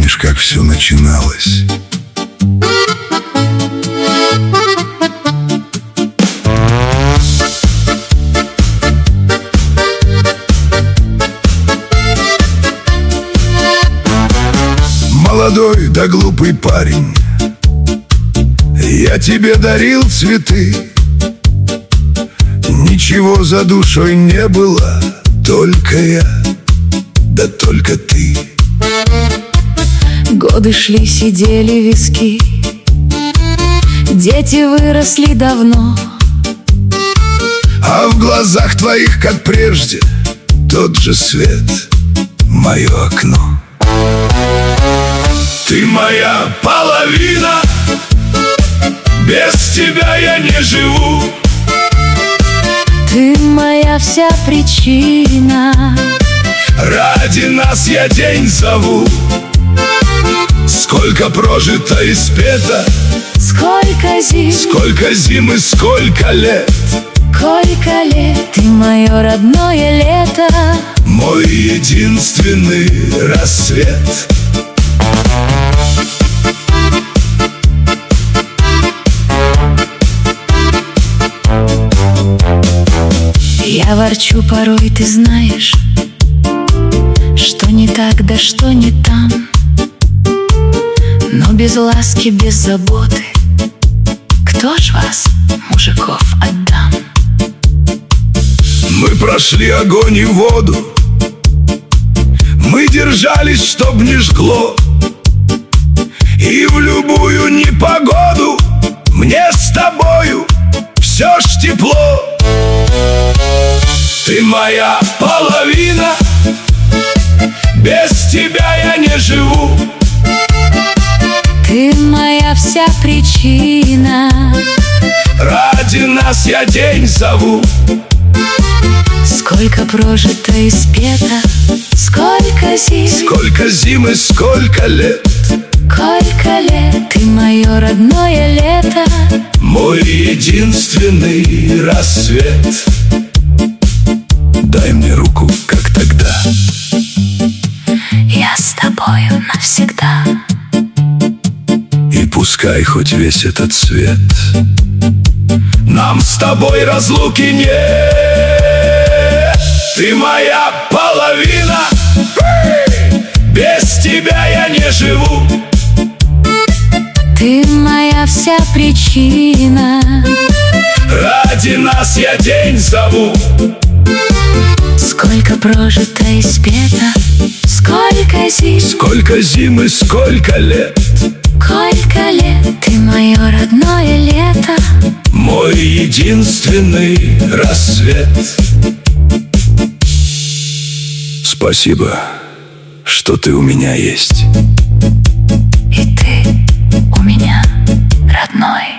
помнишь, как все начиналось? Молодой да глупый парень, я тебе дарил цветы. Ничего за душой не было, только я, да только ты. Годы шли, сидели виски, дети выросли давно, а в глазах твоих, как прежде, тот же свет, мое окно. Ты моя половина, без тебя я не живу. Ты моя вся причина, ради нас я день зову. Сколько прожито и спето, сколько зим и сколько лет. Сколько лет, ты мое родное лето, мой единственный рассвет. Я ворчу порой, ты знаешь, что не так, да что не там. Но без ласки, без заботы кто ж вас, мужиков, отдам? Мы прошли огонь и воду, мы держались, чтоб не жгло. И в любую непогоду мне с тобою все ж тепло. Ты моя половина, без тебя я не живу. Ты моя вся причина, ради нас я день зову. Сколько прожито и спето, сколько зим и сколько лет. Сколько лет, ты мое родное лето, мой единственный рассвет. Дай мне руку, как тогда, я с тобою навсегда. И пускай хоть весь этот свет, нам с тобой разлуки нет. Ты моя половина, без тебя я не живу. Ты моя вся причина, ради нас я день зову. Сколько прожито и спето, сколько зим и сколько лет. Сколько лет, ты мое родное лето, мой единственный рассвет. Спасибо, что ты у меня есть. И ты у меня родной.